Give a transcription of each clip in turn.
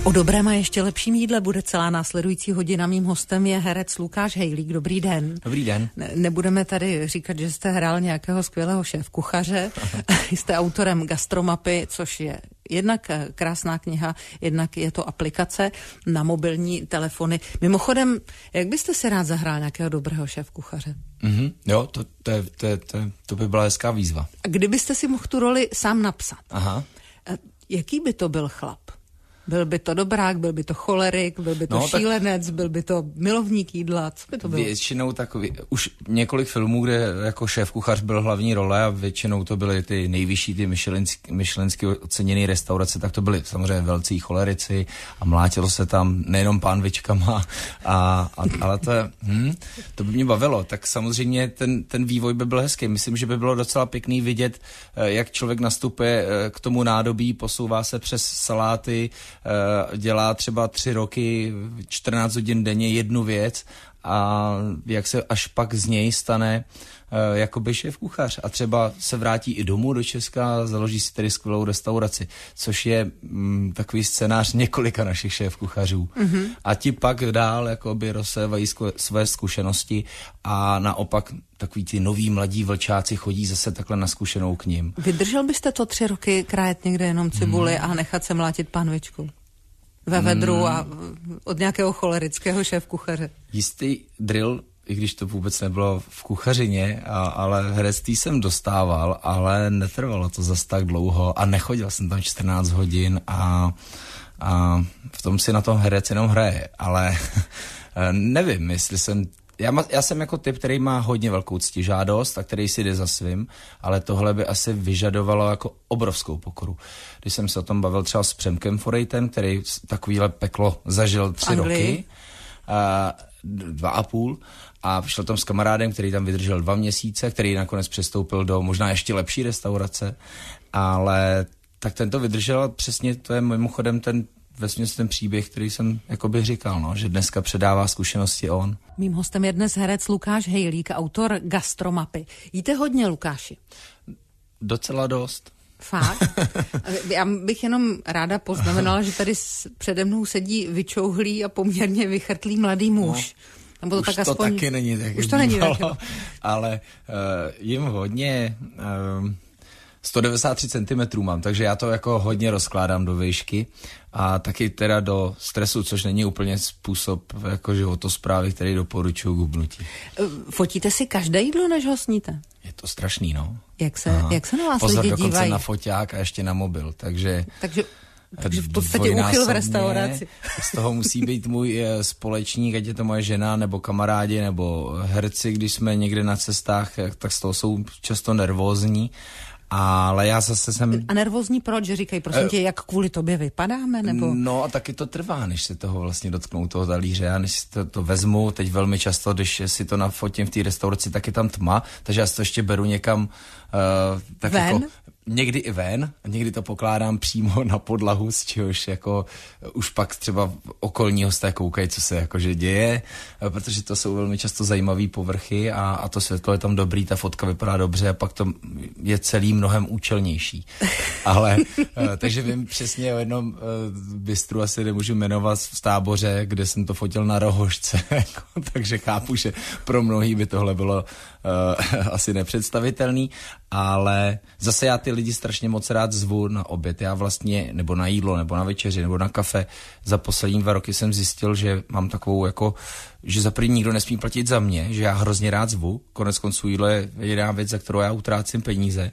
O dobrém a ještě lepším jídle bude celá následující hodina. Mým hostem je herec Lukáš Hejlík. Dobrý den. Dobrý den. Nebudeme tady říkat, že jste hrál nějakého skvělého šéfkuchaře. Jste autorem Gastromapy, což je jednak krásná kniha, jednak je to aplikace na mobilní telefony. Mimochodem, jak byste si rád zahrál nějakého dobrého šéfkuchaře? Jo, to by byla hezká výzva. A kdybyste si mohl tu roli sám napsat, jaký by to byl chlap? Byl by to dobrák, byl by to cholerik, byl by to šílenec, byl by to milovník jídla, co by to bylo? Většinou takový, už několik filmů, kde jako šéfkuchař byl hlavní role a většinou to byly ty nejvyšší, ty michelensky oceněné restaurace, tak to byly samozřejmě velcí cholerici a mlátilo se tam nejenom pánvičkama, ale to by mě bavilo. Tak samozřejmě ten vývoj by byl hezký. Myslím, že by bylo docela pěkný vidět, jak člověk nastupuje k tomu nádobí, posouvá se přes saláty, dělá třeba 3 roky, 14 hodin denně jednu věc a jak se až pak z něj stane jakoby šéfkuchař a třeba se vrátí i domů do Česka a založí si tedy skvělou restauraci, což je takový scénář několika našich šéfkuchařů. A ti pak dál jakoby rozsévají své zkušenosti a naopak takový ty noví mladí vlčáci chodí zase takhle na zkušenou k nim. Vydržel byste to 3 roky krájet někde jenom cibuli a nechat se mlátit pánvičku? Ve vedru a od nějakého cholerického šéfkuchaře? Jistý drill, i když to vůbec nebylo v kuchařině, ale herectví jsem dostával, ale netrvalo to zas tak dlouho a nechodil jsem tam 14 hodin a v tom si na tom herec jenom hraje, ale nevím, jestli jsem... Já jsem jako typ, který má hodně velkou ctižádost a který si jde za svým, ale tohle by asi vyžadovalo jako obrovskou pokoru. Když jsem se o tom bavil třeba s Přemkem Forejtem, který takovýhle peklo zažil 3 roky, 2,5 a šel tam s kamarádem, který tam vydržel 2 měsíce, který nakonec přestoupil do možná ještě lepší restaurace, ale tak ten to vydržel a přesně to je mimochodem vesměs ten příběh, který jsem jakoby říkal, že dneska předává zkušenosti on. Mým hostem je dnes herec Lukáš Hejlík, autor Gastromapy. Jíte hodně, Lukáši? Docela dost. Fakt? Já bych jenom ráda poznamenala, že tady přede mnou sedí vyčouhlý a poměrně vychrtlý mladý muž. Nebo to už tak to aspoň... taky není tak. Už to není tak. Ale jim hodně... 193 cm mám, takže já to jako hodně rozkládám do výšky a taky teda do stresu, což není úplně způsob jako životosprávy, který doporučuji k hubnutí. Fotíte si každé jídlo, než ho sníte? Je to strašný, no. Jak se na vás Pozor, lidi dokonce dívají? Na foťák a ještě na mobil, takže v podstatě úchyl v restauraci. Z toho musí být můj společník, ať je to moje žena, nebo kamarádi, nebo herci, když jsme někde na cestách, tak z toho jsou často nervózní. Ale já zase jsem... A nervózní proč? Že říkají, prosím tě, jak kvůli tobě vypadáme? Nebo... No a taky to trvá, než se toho vlastně dotknou toho talíře. Já než si to vezmu, teď velmi často, když si to nafotím v té restauraci, tak je tam tma, takže já si to ještě beru někam tak ven? Jako někdy i ven, a někdy to pokládám přímo na podlahu, z čehož jako už pak třeba okolní hosté koukají, co se jakože děje, protože to jsou velmi často zajímavé povrchy a to světlo je tam dobrý, ta fotka vypadá dobře a pak to je celý mnohem účelnější. Ale takže vím přesně o jednom bistru, asi nemůžu jmenovat, v Táboře, kde jsem to fotil na rohožce, takže chápu, že pro mnohý by tohle bylo asi nepředstavitelný, ale zase já ty lidi strašně moc rád zvu na oběd. Já vlastně, nebo na jídlo, nebo na večeři, nebo na kafe. Za poslední 2 roky jsem zjistil, že mám takovou jako, že za první nikdo nesmí platit za mě, že já hrozně rád zvu. Konec konců jídlo je jediná věc, za kterou já utrácím peníze.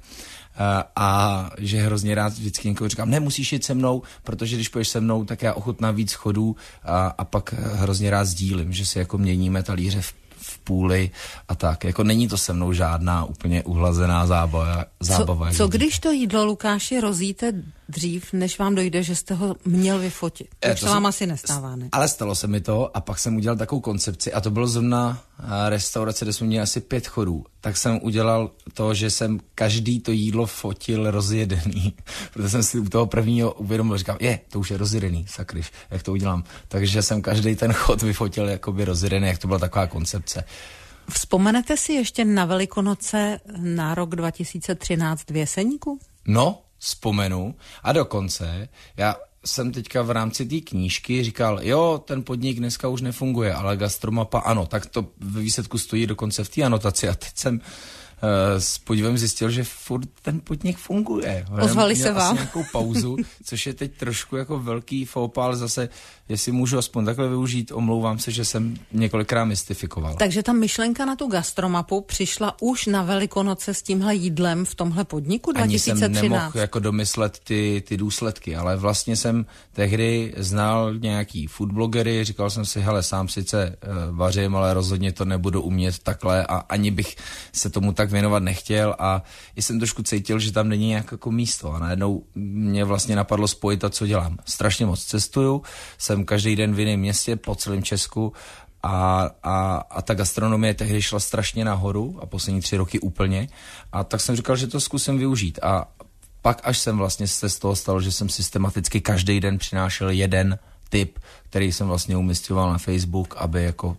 A že hrozně rád vždycky někoho říkám, ne, musíš jít se mnou, protože když půjdeš se mnou, tak já ochutnám víc chodů a pak hrozně rád sdílím, že si jako měníme talíře v půli a tak. Jako není to se mnou žádná úplně uhlazená zábava. Co když to jídlo, Lukáši, rozjíte dřív, než vám dojde, že jste ho měl vyfotit? To se vám asi nestává, ne? Ale stalo se mi to a pak jsem udělal takovou koncepci a to bylo zrovna restaurace, kde jsme měli asi 5 chodů. Tak jsem udělal to, že jsem každý to jídlo fotil rozjedený. Protože jsem si u toho prvního uvědomil, říkám, to už je rozjedený, sakryš, jak to udělám. Takže jsem každý ten chod vyfotil jakoby rozjedený, jak to byla taková koncepce. Vzpomenete si ještě na Velikonoce na rok 2013 v Jeseníku? No, vzpomenu a dokonce, já jsem teďka v rámci té knížky říkal, jo, ten podnik dneska už nefunguje, ale Gastromapa ano, tak to ve výsledku stojí dokonce v té anotaci a teď jsem s podívem zjistil, že furt ten podnik funguje. Ozvali se vám? Nějakou pauzu, což je teď trošku jako velký faux, ale zase, jestli můžu aspoň takhle využít, omlouvám se, že jsem několikrát mystifikoval. Takže ta myšlenka na tu gastromapu přišla už na Velikonoce s tímhle jídlem v tomhle podniku 2013? Ani jsem nemohl jako domyslet ty důsledky, ale vlastně jsem tehdy znal nějaký foodblogery, říkal jsem si, hele, sám sice vařím, ale rozhodně to nebudu umět takhle a ani bych se tomu tak věnovat nechtěl a jsem trošku cítil, že tam není nějak jako místo a najednou mě vlastně napadlo spojit to, co dělám. Strašně moc cestuju, jsem každý den v jiném městě po celém Česku a ta gastronomie tehdy šla strašně nahoru a poslední 3 roky úplně a tak jsem říkal, že to zkusím využít a pak až jsem vlastně se z toho stalo, že jsem systematicky každý den přinášel jeden tip, který jsem vlastně umisťoval na Facebook, aby jako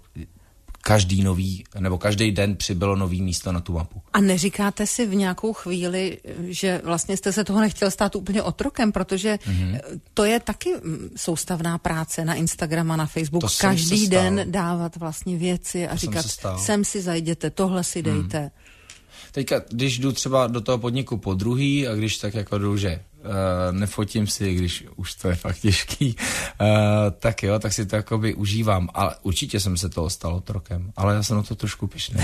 každý den přibylo nový místo na tu mapu. A neříkáte si v nějakou chvíli, že vlastně jste se toho nechtěl stát úplně otrokem, protože to je taky soustavná práce na Instagram a na Facebook. Každý den dávat vlastně věci a říkat, sem si zajděte, tohle si dejte. Teďka, když jdu třeba do toho podniku po druhý a když tak jako jdu, že nefotím si, když už to je fakt těžký, tak jo, tak si to jakoby užívám. Ale určitě jsem se toho stal otrokem, ale já jsem na to trošku pyšný.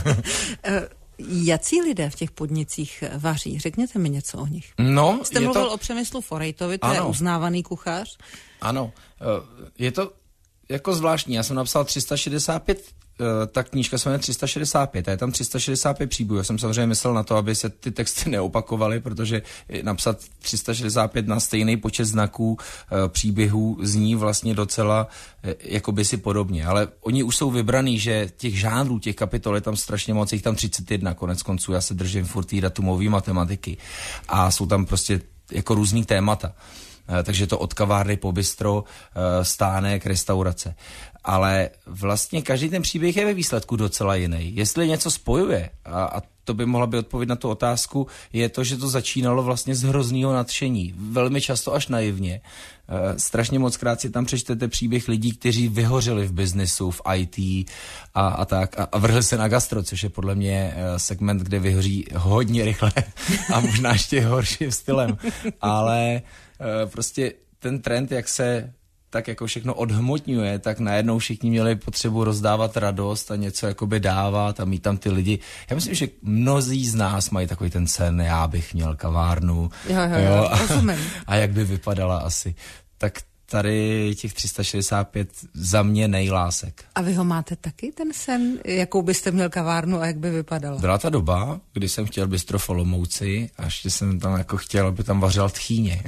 Jací lidé v těch podnicích vaří? Řekněte mi něco o nich. No, jste mluvil o Přemyslu Forejtovi, to je uznávaný kuchař. Ano, je to jako zvláštní. Já jsem napsal 365, ta knížka se jmenuje 365 a je tam 365 příběhů. Já jsem samozřejmě myslel na to, aby se ty texty neopakovaly, protože napsat 365 na stejný počet znaků příběhů zní vlastně docela jakoby si podobně. Ale oni už jsou vybraný, že těch žánrů, těch kapitol je tam strašně moc, jich tam 31 konec konců. Já se držím furt té datumové matematiky a jsou tam prostě jako různý témata. Takže to od kavárny po bistro, stánek, restaurace. Ale vlastně každý ten příběh je ve výsledku docela jiný. Jestli něco spojuje, a to by mohla být odpověď na tu otázku, je to, že to začínalo vlastně z hroznýho nadšení. Velmi často až naivně. Strašně moc krát si tam přečtete příběh lidí, kteří vyhořeli v biznesu, v IT a tak a vrhli se na gastro, což je podle mě segment, kde vyhoří hodně rychle a možná ještě horším stylem. Ale prostě ten trend, jak se tak jako všechno odhmotňuje, tak najednou všichni měli potřebu rozdávat radost a něco jakoby dávat a mít tam ty lidi. Já myslím, že mnozí z nás mají takový ten sen, já bych měl kavárnu. Jo, rozumím. A jak by vypadala asi. Tak tady těch 365 za mě nejlásek. A vy ho máte taky, ten sen? Jakou byste měl kavárnu a jak by vypadala? Byla ta doba, kdy jsem chtěl bistro v Olomouci a ještě jsem tam jako chtěl, aby tam vařil tchýně.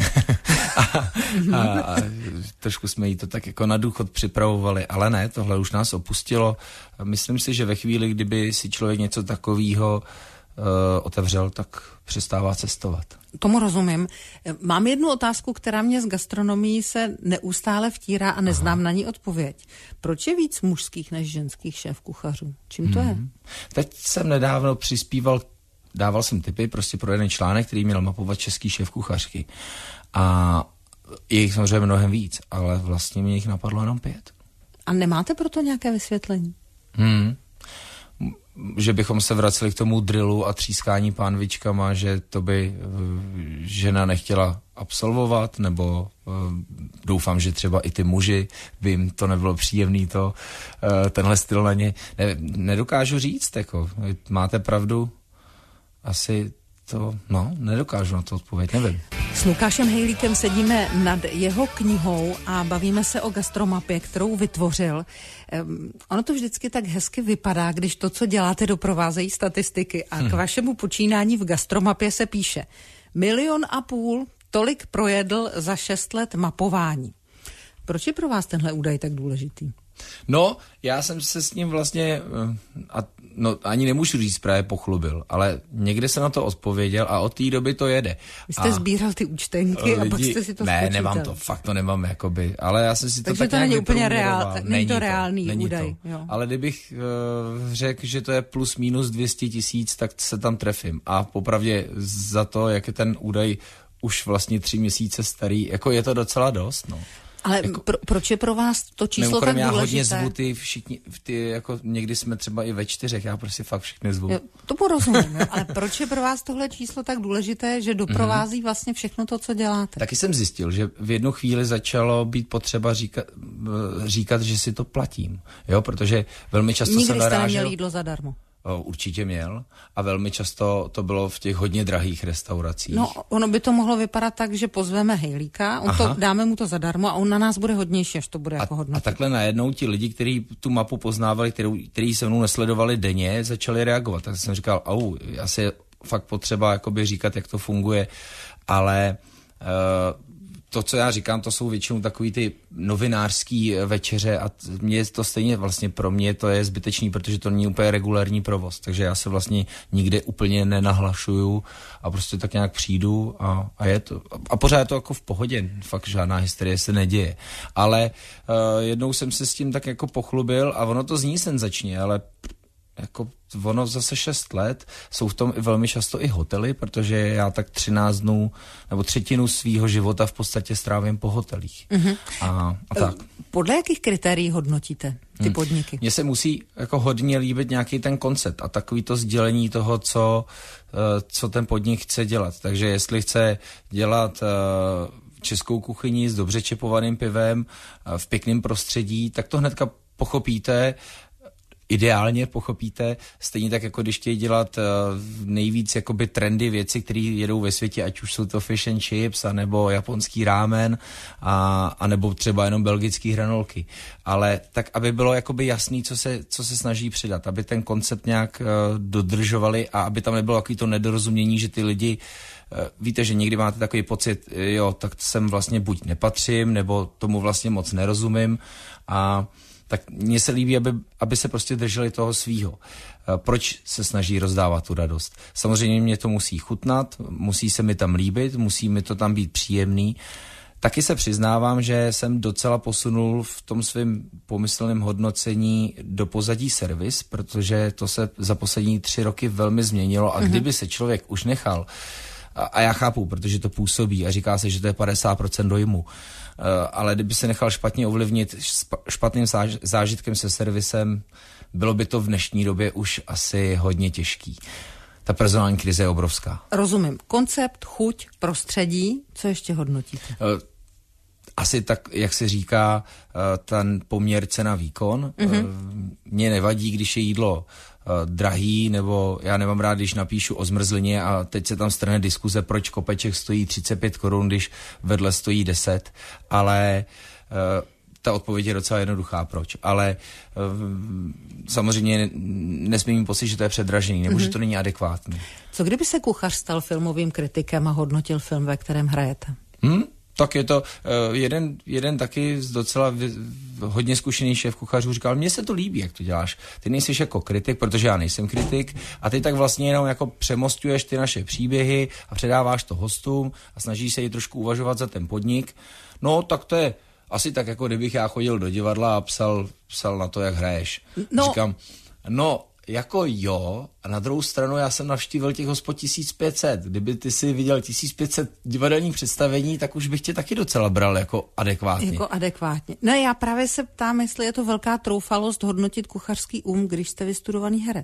a trošku jsme jí to tak jako na důchod připravovali, ale ne, tohle už nás opustilo. Myslím si, že ve chvíli, kdyby si člověk něco takového otevřel, tak přestává cestovat. Tomu rozumím. Mám jednu otázku, která mě z gastronomií se neustále vtírá a neznám na ní odpověď. Proč je víc mužských než ženských šéfkuchařů? Čím to je? Teď jsem nedávno dával jsem tipy prostě pro jeden článek, který měl mapovat český šéfkuchařky. A je jich samozřejmě mnohem víc, ale vlastně mě jich napadlo jenom 5. A nemáte proto nějaké vysvětlení? Že bychom se vraceli k tomu drillu a třískání pánvičkama, že to by žena nechtěla absolvovat, nebo doufám, že třeba i ty muži, by jim to nebylo příjemný tenhle styl na ně. Nedokážu říct, jako, máte pravdu, asi to, nedokážu na to odpovědět, nevím. S Lukášem Hejlíkem sedíme nad jeho knihou a bavíme se o gastromapě, kterou vytvořil. Ono to vždycky tak hezky vypadá, když to, co děláte, doprovázejí statistiky. A k vašemu počínání v gastromapě se píše 1,5 milionu, tolik projedl za 6 let mapování. Proč je pro vás tenhle údaj tak důležitý? No, já jsem se s ním vlastně, ani nemůžu říct, právě pochlubil, ale někde jsem na to odpověděl a od té doby to jede. Vy jste sbíral ty účtenky a pak jste si to spočítal. Ne, nemám to, fakt to nemám, jakoby, ale já jsem si takže to tak nějak vyprůměroval. Není to reálný údaj. Jo. Ale kdybych řekl, že to je plus minus 200 000, tak se tam trefím. A popravdě za to, jak je ten údaj už vlastně 3 měsíce starý, jako je to docela dost, no. Ale jako, proč je pro vás to číslo tak důležité? Já hodně zvu ty jako někdy jsme třeba i ve 4, já prostě fakt všechny zvu. Jo, to porozumím, jo, ale proč je pro vás tohle číslo tak důležité, že doprovází vlastně všechno to, co děláte? Taky jsem zjistil, že v jednu chvíli začalo být potřeba říkat, že si to platím, jo, protože velmi často Nikdy jsem narážel... Nikdy jste neměl jídlo zadarmo? Určitě měl a velmi často to bylo v těch hodně drahých restauracích. No, ono by to mohlo vypadat tak, že pozveme hejlíka, dáme mu to zadarmo a on na nás bude hodnější, až to bude jako hodnotit. A takhle najednou ti lidi, kteří tu mapu poznávali, který se mnou nesledovali denně, začali reagovat. Tak jsem říkal, asi je fakt potřeba jakoby říkat, jak to funguje, ale... To, co já říkám, to jsou většinou takový ty novinářský večeře a mě to stejně vlastně pro mě to je zbytečný, protože to není úplně regulární provoz, takže já se vlastně nikde úplně nenahlašuju a prostě tak nějak přijdu a je to. A pořád je to jako v pohodě, fakt žádná hysterie se neděje. Ale jednou jsem se s tím tak jako pochlubil a ono to zní senzačně, ale jako ono zase 6 let, jsou v tom velmi často i hotely, protože já tak 13 dnů nebo 1/3 svýho života v podstatě strávím po hotelích. Mm-hmm. A tak. Podle jakých kritérií hodnotíte ty podniky? Mně se musí jako hodně líbit nějaký ten koncept a takový to sdělení toho, co ten podnik chce dělat. Takže jestli chce dělat českou kuchyni s dobře čepovaným pivem v pěkném prostředí, tak to hnedka pochopíte, ideálně pochopíte, stejně tak, jako když chtějí dělat nejvíc jakoby trendy věci, které jedou ve světě, ať už jsou to fish and chips, anebo japonský rámen, anebo třeba jenom belgický hranolky. Ale tak, aby bylo jakoby jasný, co se snaží přidat, aby ten koncept nějak dodržovali a aby tam nebylo takový to nedorozumění, že ty lidi víte, že někdy máte takový pocit, jo, tak sem vlastně buď nepatřím, nebo tomu vlastně moc nerozumím a tak mně se líbí, aby se prostě drželi toho svýho. Proč se snaží rozdávat tu radost? Samozřejmě mě to musí chutnat, musí se mi tam líbit, musí mi to tam být příjemný. Taky se přiznávám, že jsem docela posunul v tom svém pomyslném hodnocení do pozadí servis, protože to se za poslední 3 roky velmi změnilo a kdyby se člověk už nechal, a já chápu, protože to působí a říká se, že to je 50% dojmu, ale kdyby se nechal špatně ovlivnit špatným zážitkem se servisem, bylo by to v dnešní době už asi hodně těžký. Ta personální krize je obrovská. Rozumím. Koncept, chuť, prostředí, co ještě hodnotíte? Asi tak, jak se říká, ten poměr cena-výkon. Mně nevadí, když je jídlo drahý, nebo já nemám rád, když napíšu o zmrzlině a teď se tam strane diskuze, proč kopeček stojí 35 korun, když vedle stojí 10, ale ta odpověď je docela jednoduchá, proč. Ale samozřejmě nesmím mít pocit, že to je předražený, nebo že to není adekvátní. Co kdyby se kuchař stal filmovým kritikem a hodnotil film, ve kterém hrajete? Tak je to jeden taky z docela hodně zkušený šéf kuchařů říkal, mně se to líbí, jak to děláš. Ty nejsi jako kritik, protože já nejsem kritik a ty tak vlastně jenom jako přemostuješ ty naše příběhy a předáváš to hostům a snažíš se jí trošku uvažovat za ten podnik. No, tak to je asi tak, jako kdybych já chodil do divadla a psal na to, jak hraješ. No. Říkám, jako jo, a na druhou stranu já jsem navštívil těch hospod 1500. Kdyby ty si viděl 1500 divadelních představení, tak už bych tě taky docela bral jako adekvátně. Jako adekvátně. No já právě se ptám, jestli je to velká troufalost hodnotit kuchařský když jste vystudovaný herec.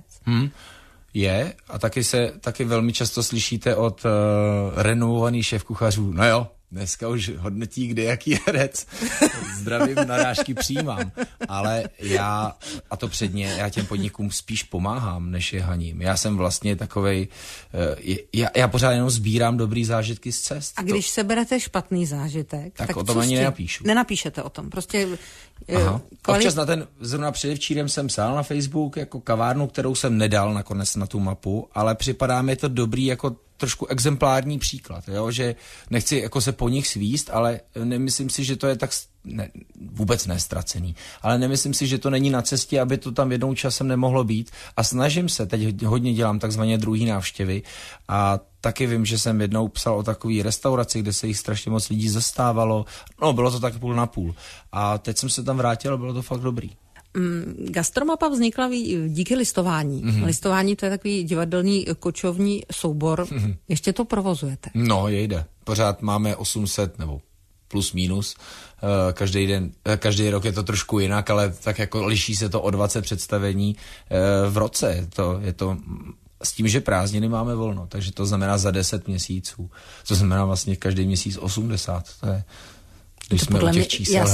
Je a taky velmi často slyšíte od renomovaných šéfkuchařů, no jo, dneska už hodnotí kde jaký herec. Zdravím, narážky přijímám. Ale já těm podnikům spíš pomáhám, než je haním. Já jsem vlastně takovej, já pořád jenom sbírám dobrý zážitky z cest. A když seberete špatný zážitek, tak o tom ani nenapíšu. Nenapíšete o tom, prostě... Občas zrovna předevčírem jsem psal na Facebook jako kavárnu, kterou jsem nedal nakonec na tu mapu, ale připadá mi to dobrý jako trošku exemplární příklad, jo? Že nechci jako se po nich svíst, ale nemyslím si, že to je tak vůbec nestracený, ale nemyslím si, že to není na cestě, aby to tam jednou časem nemohlo být a snažím se, teď hodně dělám takzvané druhý návštěvy a taky vím, že jsem jednou psal o takové restauraci, kde se jich strašně moc lidí zastávalo, no bylo to tak 50/50 a teď jsem se tam vrátil a bylo to fakt dobrý. Gastromapa vznikla díky listování. Listování to je takový divadelní kočovní soubor. Ještě to provozujete? No, jde. pořád máme 800 nebo plus minus. Každý rok je to trošku jinak, ale tak jako liší se to o 20 představení v roce. Je to s tím, že prázdniny máme volno, takže to znamená za 10 měsíců. To znamená vlastně každý měsíc 80. To je, když jsme u těch čísel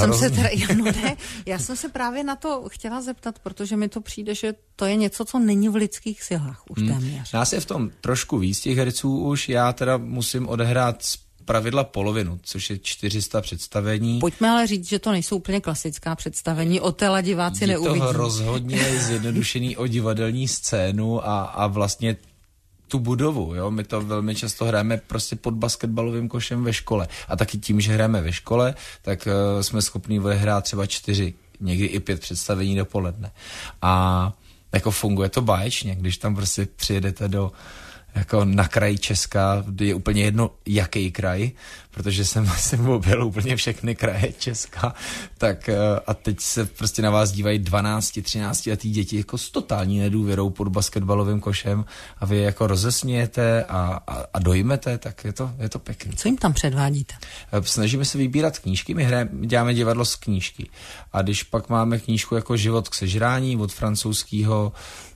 já jsem se právě na to chtěla zeptat, protože mi to přijde, že to je něco, co není v lidských silách už téměř. Nás je v tom trošku víc těch herců už. Já teda musím odehrát pravidla polovinu, což je 400 představení. Pojďme ale říct, že to nejsou úplně klasická představení, o téhle diváci neuvidí. Je to rozhodně zjednodušený o divadelní scénu a vlastně tu budovu, jo, my to velmi často hrajeme prostě pod basketbalovým košem ve škole a taky tím, že hrajeme ve škole, tak jsme schopni odehrát třeba 4, někdy i 5 představení dopoledne a jako funguje to báječně, když tam prostě přijedete jako na kraji Česka, je úplně jedno, jaký kraj, protože jsem objel úplně všechny kraje Česka, tak a teď se prostě na vás dívají 12, 13 letý děti jako s totální nedůvěrou pod basketbalovým košem a vy jako rozesmějete a dojmete, tak je to pěkný. Co jim tam předvádíte? Snažíme se vybírat knížky, my děláme divadlo z knížky a když pak máme knížku jako Život k sežrání od francouzského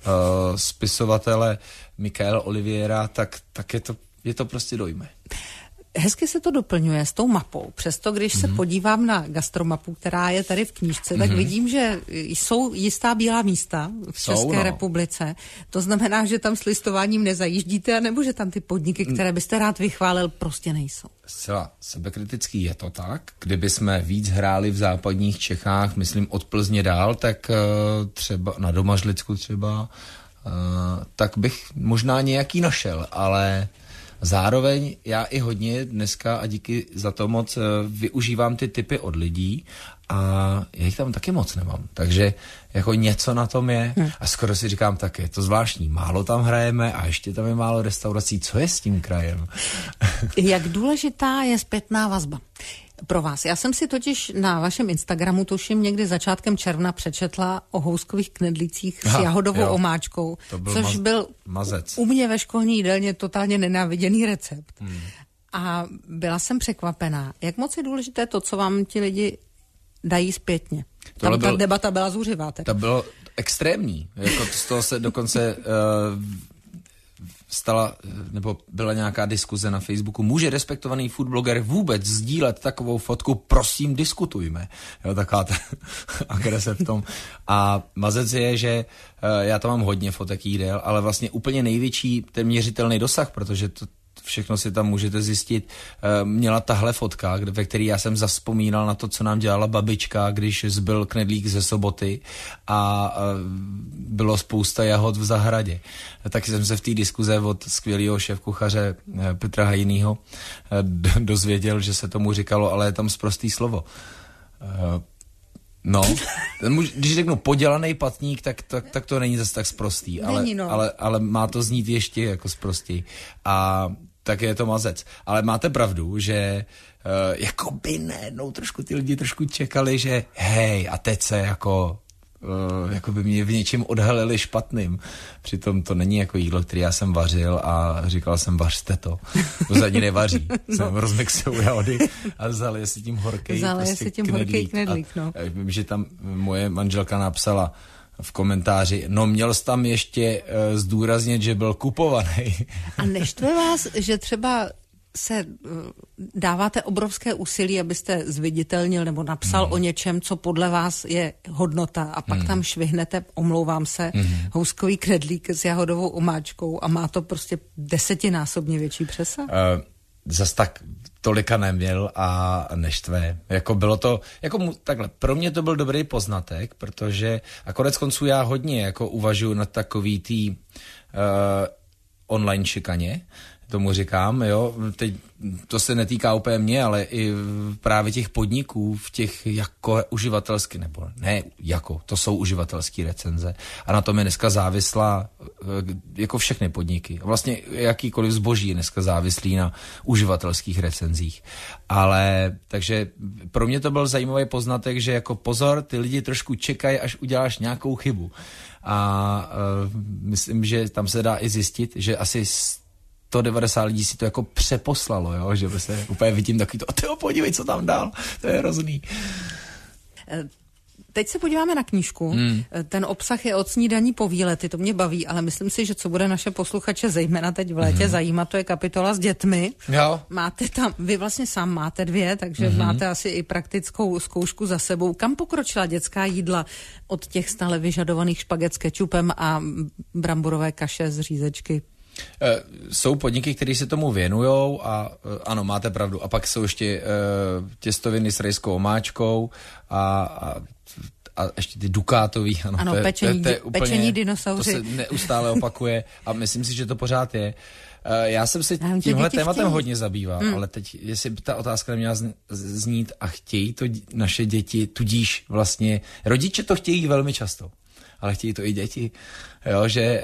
spisovatele Michaela Oliviera, tak je to prostě dojme. Hezky se to doplňuje s tou mapou. Přesto, když se podívám na gastromapu, která je tady v knížce, tak vidím, že jsou jistá bílá místa v České republice. To znamená, že tam s listováním nezajíždíte, anebo že tam ty podniky, které byste rád vychválil, prostě nejsou. Zcela sebekritický je to tak. Kdyby jsme víc hráli v západních Čechách, myslím od Plzně dál, tak třeba na Domažlicku třeba, tak bych možná nějaký našel, ale zároveň já i hodně dneska a díky za to moc využívám ty tipy od lidí a já jich tam taky moc nemám. Takže jako něco na tom je a skoro si říkám, tak je to zvláštní. Málo tam hrajeme a ještě tam je málo restaurací. Co je s tím krajem? Jak důležitá je zpětná vazba pro vás? Já jsem si totiž na vašem Instagramu, tuším někdy začátkem června, přečetla o houskových knedlících s jahodovou omáčkou, což byl mazec. U mě ve školní jídelně totálně nenáviděný recept. A byla jsem překvapená. Jak moc je důležité to, co vám ti lidi dají zpětně? Ta debata byla zuřivá. To bylo extrémní. Jako z toho se dokonce stala, nebo byla nějaká diskuze na Facebooku, může respektovaný food bloger vůbec sdílet takovou fotku, prosím, diskutujme. Jo, taková ta agrese v tom. A mazec je, že já tam mám hodně fotek jídel, ale vlastně úplně největší ten měřitelný dosah, protože to všechno si tam můžete zjistit, měla tahle fotka, ve které já jsem zavzpomínal na to, co nám dělala babička, když zbyl knedlík ze soboty a bylo spousta jahod v zahradě. Taky jsem se v té diskuze od skvělého šéfkuchaře Petra Hajinýho dozvěděl, že se tomu říkalo, ale je tam sprostý slovo. No, když řeknu podělaný patník, tak to není zase tak sprostý, ale má to znít ještě jako sprostý. A tak je to mazec. Ale máte pravdu, že jakoby najednou trošku ty lidi trošku čekali, že hej, a teď se jako by mě v něčem odhalili špatným. Přitom to není jako jídlo, které já jsem vařil a říkal jsem, vařte to. To za ní nevaří. Jsem rozmixil jahody a zalije si tím horkej knedlík. No. Vím, že tam moje manželka napsala v komentáři, no měl jsi tam ještě zdůraznit, že byl kupovaný. A neštve vás, že třeba se dáváte obrovské úsilí, abyste zviditelnil nebo napsal o něčem, co podle vás je hodnota a pak tam švihnete, omlouvám se, houskový knedlík s jahodovou omáčkou a má to prostě 10násobně větší přesah? Zas tak tolika neměl a neštve. Jako bylo to, jako takhle, pro mě to byl dobrý poznatek, protože a konec konců já hodně jako uvažuji nad takový tý online šikaně, tomu říkám, jo, teď to se netýká úplně mě, ale i právě těch podniků, v těch jako uživatelský, nebo ne jako, to jsou uživatelský recenze a na tom je dneska závislá jako všechny podniky. Vlastně jakýkoliv zboží je dneska závislý na uživatelských recenzích. Ale, takže pro mě to byl zajímavý poznatek, že jako pozor, ty lidi trošku čekají, až uděláš nějakou chybu. A myslím, že tam se dá i zjistit, že asi 190 lidí si to jako přeposlalo, jo? Že se úplně vidím takový to, tyjo, podívej, co tam dál, to je hrozný. Teď se podíváme na knížku. Ten obsah je od snídaní po výlety, to mě baví, ale myslím si, že co bude naše posluchače zejména teď v létě zajímat, to je kapitola s dětmi. Jo. Máte tam, vy vlastně sám máte 2, takže máte asi i praktickou zkoušku za sebou. Kam pokročila dětská jídla od těch stále vyžadovaných špaget s kečupem a bramborové kaše z řízečky? Jsou podniky, které se tomu věnujou a ano, máte pravdu. A pak jsou ještě těstoviny s rejskou omáčkou a ještě ty dukátový. Ano, pečení dinosauři. To se neustále opakuje a myslím si, že to pořád je. Já jsem se tímhle tématem hodně zabýval, ale teď, jestli ta otázka neměla znít a chtějí to naše děti, tudíž vlastně, rodiče to chtějí velmi často, ale chtějí to i děti, jo, že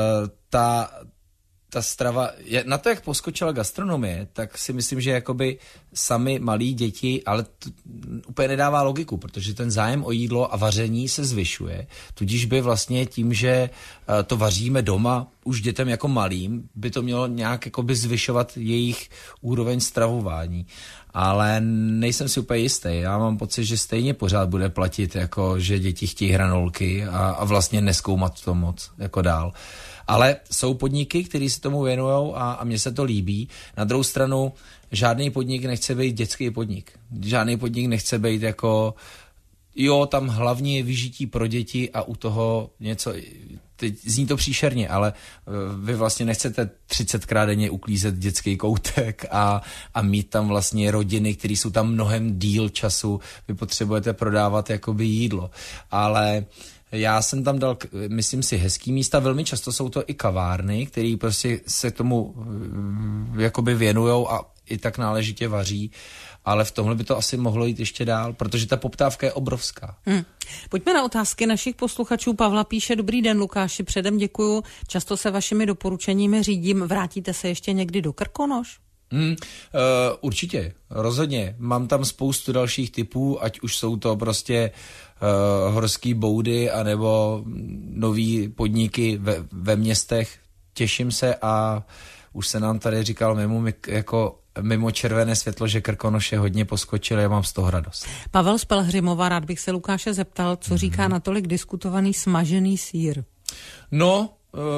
ta strava, na to, jak poskočila gastronomie, tak si myslím, že jakoby sami malí děti, ale to úplně nedává logiku, protože ten zájem o jídlo a vaření se zvyšuje, tudíž by vlastně tím, že to vaříme doma už dětem jako malým, by to mělo nějak jakoby zvyšovat jejich úroveň stravování. Ale nejsem si úplně jistý. Já mám pocit, že stejně pořád bude platit, jako že děti chtějí hranolky a vlastně nezkoumat to moc jako dál. Ale jsou podniky, které se tomu věnujou a mně se to líbí. Na druhou stranu, žádný podnik nechce být dětský podnik. Žádný podnik nechce být jako, jo, tam hlavně je vyžití pro děti a u toho něco, teď zní to příšerně, ale vy vlastně nechcete 30krát denně uklízet dětský koutek a mít tam vlastně rodiny, které jsou tam mnohem díl času, vy potřebujete prodávat jakoby jídlo. Ale já jsem tam dal, myslím si, hezký místa, velmi často jsou to i kavárny, které prostě se tomu jakoby věnujou a i tak náležitě vaří, ale v tomhle by to asi mohlo jít ještě dál, protože ta poptávka je obrovská. Pojďme na otázky našich posluchačů. Pavla píše: dobrý den, Lukáši, předem děkuju, často se vašimi doporučeními řídím, vrátíte se ještě někdy do Krkonoš? Určitě, rozhodně. Mám tam spoustu dalších typů, ať už jsou to prostě horský boudy, anebo nový podniky ve městech. Těším se a už se nám tady říkal mimo červené světlo, že Krkonoše hodně poskočily, já mám z toho radost. Pavel z Pelhřimova, rád bych se Lukáše zeptal, co říká natolik diskutovaný smažený sýr. No,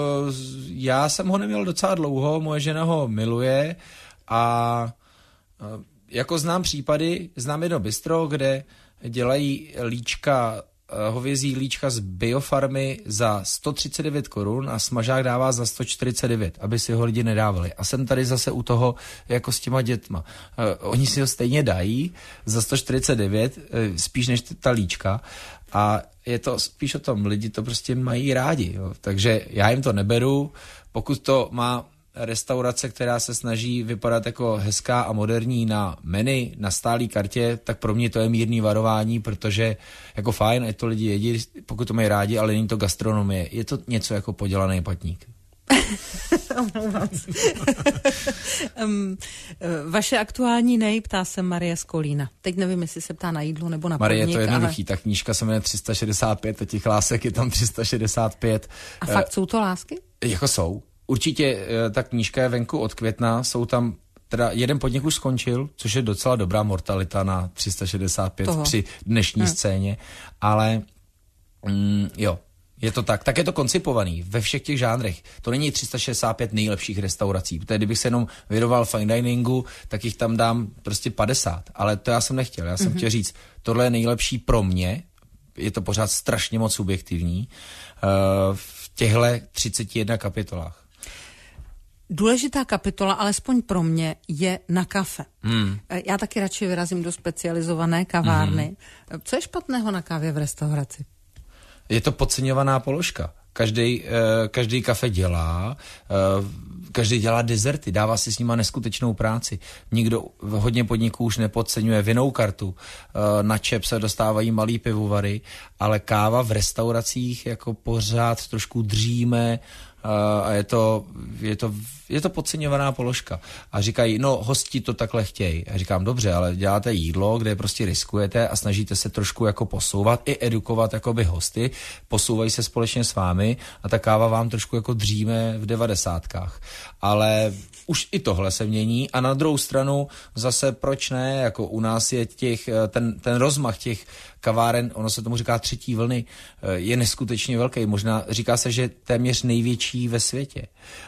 já jsem ho neměl docela dlouho, moje žena ho miluje a jako znám případy, znám jedno bistro, kde dělají hovězí líčka z biofarmy za 139 korun a smažák dává za 149, aby si ho lidi nedávali. A jsem tady zase u toho jako s těma dětma. Oni si ho stejně dají za 149, spíš než ta líčka. A je to spíš o tom, lidi to prostě mají rádi. Jo. Takže já jim to neberu, pokud to má restaurace, která se snaží vypadat jako hezká a moderní na menu, na stálý kartě, tak pro mě to je mírný varování, protože jako fajn, ať to lidi jedí, pokud to mají rádi, ale není to gastronomie. Je to něco jako podělaný patník. Vaše aktuální nej, ptá se Marie z Kolína. Teď nevím, jestli se ptá na jídlo nebo na Marie, podnik. to je jednoduchý, ta knížka se jmenuje 365 a těch lásek je tam 365. A fakt jsou to lásky? Jako jsou. Určitě ta knížka je venku od května, jsou tam, teda jeden podnik už skončil, což je docela dobrá mortalita na 365 při dnešní scéně, ale jo, je to tak. Tak je to koncipovaný ve všech těch žánrech. To není 365 nejlepších restaurací, protože kdybych se jenom věnoval fine diningu, tak jich tam dám prostě 50, ale to já jsem nechtěl. Já jsem chtěl říct, tohle je nejlepší pro mě, je to pořád strašně moc subjektivní, v těchto 31 kapitolách. Důležitá kapitola, alespoň pro mě, je na kafe. Já taky radši vyrazím do specializované kavárny. Co je špatného na kávě v restauraci? Je to podceňovaná položka. Každý kafe dělá, každý dělá dezerty, dává si s nima neskutečnou práci. Nikdo, hodně podniků už nepodceňuje vinnou kartu, na čep se dostávají malý pivovary, ale káva v restauracích jako pořád trošku dříme, a je to podceňovaná položka. A říkají, no hosti to takhle chtějí. A říkám, dobře, ale děláte jídlo, kde prostě riskujete a snažíte se trošku jako posouvat i edukovat jakoby hosty, posouvají se společně s vámi a ta káva vám trošku jako dříme v 90kách. Ale už i tohle se mění a na druhou stranu zase proč ne, jako u nás je ten rozmach těch kaváren, ono se tomu říká třetí vlny, je neskutečně velký. Možná říká se, že téměř největší ve světě.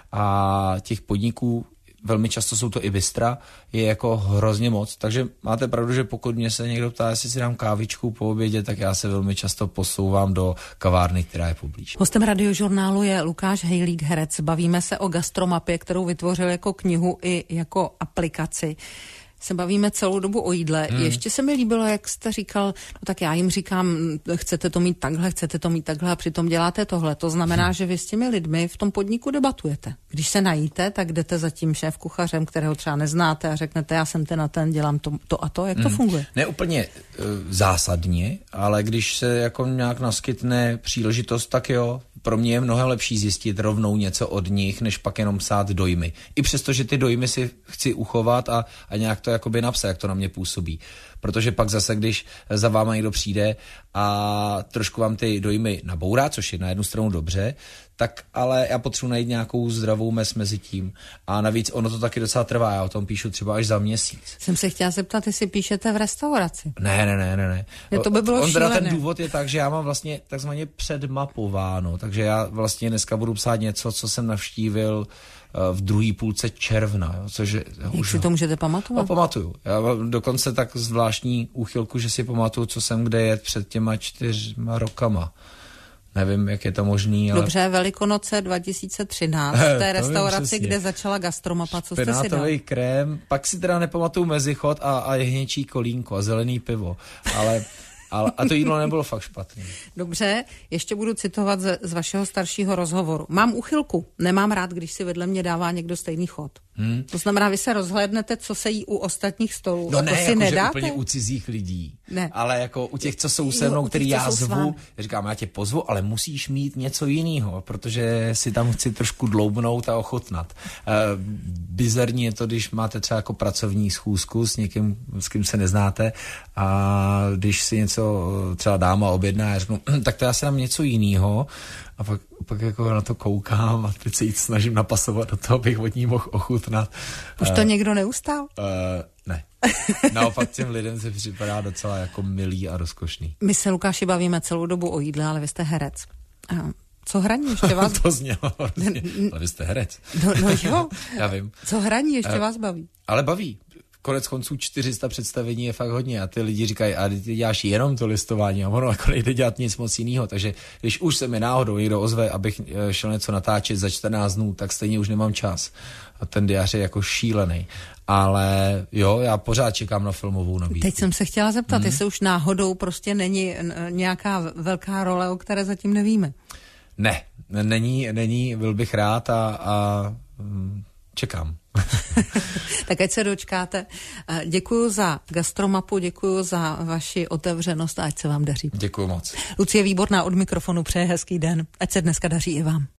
A těch podniků, velmi často jsou to i bystra, je jako hrozně moc. Takže máte pravdu, že pokud mě se někdo ptá, jestli si dám kávičku po obědě, tak já se velmi často posouvám do kavárny, která je poblíž. Hostem Radiožurnálu je Lukáš Hejlík, herec. Bavíme se o gastromapě, kterou vytvořil jako knihu i jako aplikaci. Se bavíme celou dobu o jídle. Ještě se mi líbilo, jak jste říkal, no tak já jim říkám, chcete to mít takhle a přitom děláte tohle. To znamená, že vy s těmi lidmi v tom podniku debatujete. Když se najíte, tak jdete za tím šéfkuchařem, kterého třeba neznáte a řeknete, já jsem ten a ten, dělám to a to. Jak to funguje? Ne úplně zásadně, ale když se jako nějak naskytne příležitost, tak jo. Pro mě je mnohem lepší zjistit rovnou něco od nich, než pak jenom psát dojmy. I přesto, že ty dojmy si chci uchovat a nějak to jakoby napsat, jak to na mě působí. Protože pak zase, když za váma někdo přijde a trošku vám ty dojmy nabourá, což je na jednu stranu dobře, tak ale já potřebuji najít nějakou zdravou mez mezi tím. A navíc ono to taky docela trvá, já o tom píšu třeba až za měsíc. Jsem se chtěla zeptat, jestli píšete v restauraci. Ne. To by bylo šílené. Ten důvod je tak, že já mám vlastně takzvaně předmapováno, takže já vlastně dneska budu psát něco, co jsem navštívil v druhé půlce června. Což je, jak si to můžete pamatovat? No, pamatuju. Já mám dokonce tak zvláštní úchylku, že si pamatuju, co jsem kde jet před těma 4 rokama. Nevím, jak je to možný, ale... Dobře, Velikonoce 2013, v té restauraci, kde začala gastromapa, co jste si dal? Špenátový krém, pak si teda nepamatuju mezichod a jehněčí kolínko a zelený pivo, ale a to jídlo nebylo fakt špatný. Dobře, ještě budu citovat z vašeho staršího rozhovoru. Mám úchylku, nemám rád, když si vedle mě dává někdo stejný chod. To znamená, vy se rozhlédnete, co se jí u ostatních stolů. No a to ne, si jako nedáte? úplně u cizích lidí. Ne. Ale jako u těch, co jsou se mnou, který já zvu, říkám, já tě pozvu, ale musíš mít něco jiného, protože si tam chci trošku dloubnout a ochutnat. Bizarní je to, když máte třeba jako pracovní schůzku s někým, s kým se neznáte a když si něco třeba dáma objedná, já řeknu, tak to já si dám něco jiného a pak jako na to koukám a teď se jít snažím napasovat do toho, abych od ní mohl ochutnat. Už to někdo neustál? Ne. Naopak těm lidem se připadá docela jako milý a rozkošný. My se, Lukáši, bavíme celou dobu o jídle, ale vy jste herec. Co hraní ještě vás... To znělo hrozně, ale vy jste herec. No jo. Já vím. Co hraní ještě vás baví? Ale baví. Konec konců 400 představení je fakt hodně a ty lidi říkají, a ty děláš jenom to listování a ono jako nejde dělat nic moc jiného, takže když už se mi náhodou někdo ozve, abych šel něco natáčet za 14 dnů, tak stejně už nemám čas. A ten diář je jako šílený. Ale jo, já pořád čekám na filmovou nabídku. Teď jsem se chtěla zeptat, jestli už náhodou prostě není nějaká velká role, o které zatím nevíme. Ne, není, byl bych rád a čekám. Tak ať se dočkáte. Děkuju za gastromapu, děkuju za vaši otevřenost a ať se vám daří. Děkuju moc. Lucie Výborná od mikrofonu přeje hezký den. Ať se dneska daří i vám.